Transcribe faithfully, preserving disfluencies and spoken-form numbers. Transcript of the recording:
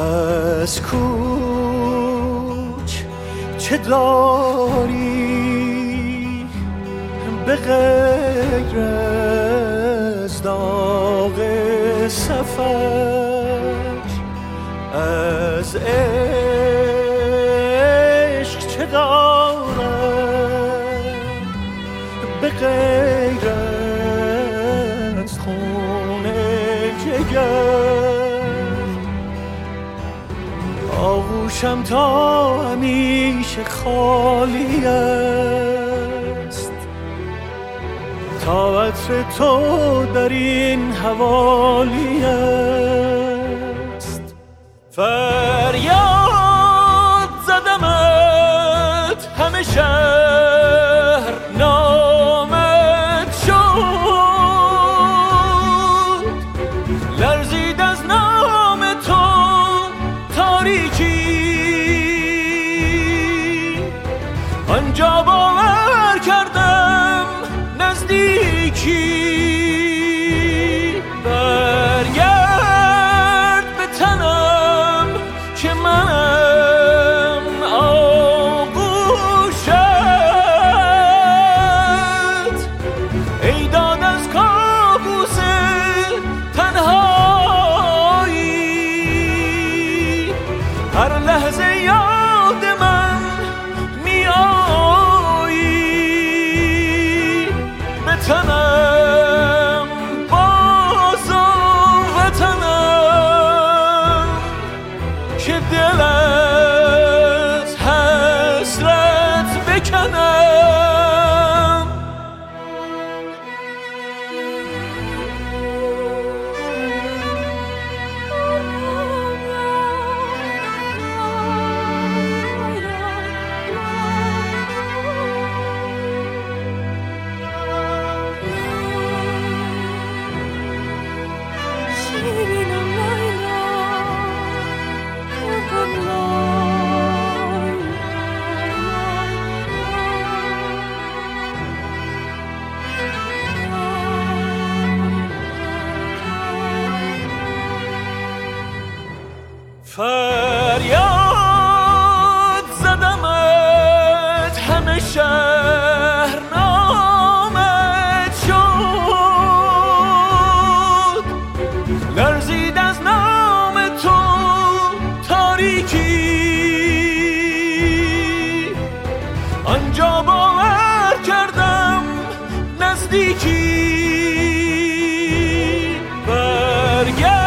از کوچ چه داری به غیر از داغ سفر؟ از عشق چه دارم به غیر از خون جگر؟ آغوشم تا همیشه خالی است، تا عطر تو در این حوالی است. فریاد زدمت همه شهر نامت شد، لرزید از نام تو تاریکی، آنجا باور کردم نزدیکی. برگرد به تنم که منم آغوشت، ای داد از کابوس تنهایی. هر لحظه یاد من می آیی، به تنم باز و وطنم که دل از حسرت بکنم. فریاد زدمت همه شهر نامت شد، لرزید از نام تو تاریکی، آنجا باور کردم نزدیکی. برگرد